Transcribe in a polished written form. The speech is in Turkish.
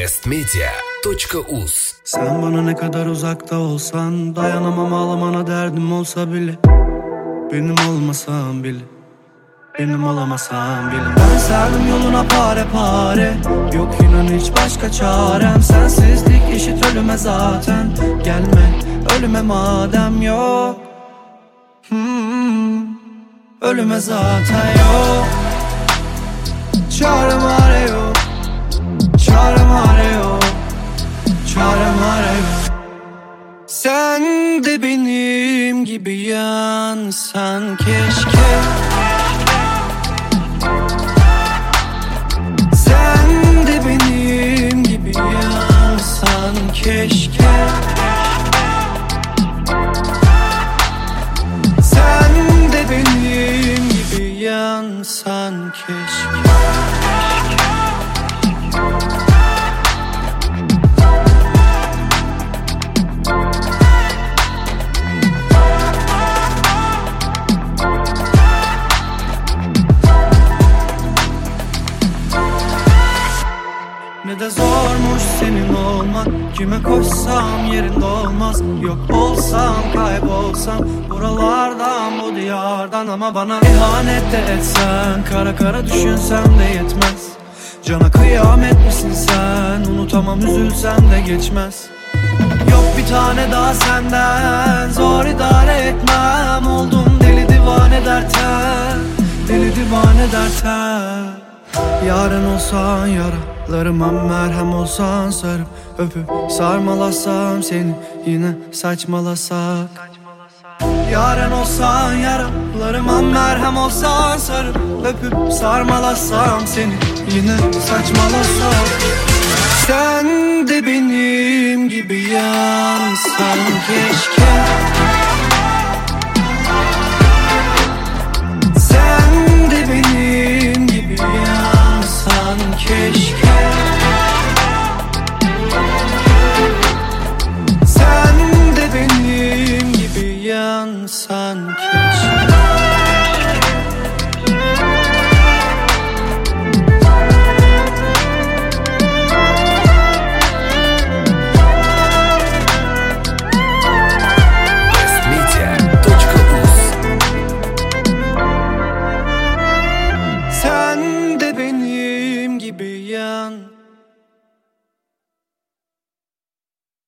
bestmedia.uz. Sen bana ne kadar uzakta olsan, dayanamam ağlamana, derdim olsa bile. Benim olmasan bile, benim olamasan bile. Ben serdim yoluna pare pare, yok inan hiç başka çarem. Sensizlik eşit ölüme zaten, gelme ölüme madem yok. Ölüme zaten yok. Çarem arıyor, çarem arıyor, çarem arıyor. Sen de benim gibi yansan keşke. Sen de benim gibi yansan keşke. Sen de benim gibi yansan keşke. Ne de zormuş senin olmak, kime koşsam yerinde olmaz. Yok olsam kaybolsam buralardan bu diyardan. Ama bana ihanet de etsen, kara kara düşünsem de yetmez. Cana kıyamet misin sen, unutamam üzülsem de geçmez. Yok bir tane daha senden, zor idare etmem. Oldum deli divane derten, deli divane derten. Yarın olsan yaralarıma merhem olsan, sarıp öpüp sarmalasam seni, yine saçmalasak. Yarın olsan yaralarıma merhem olsan, sarıp öpüp sarmalasam seni, yine saçmalasak. Sen de benim gibi yansan keşke.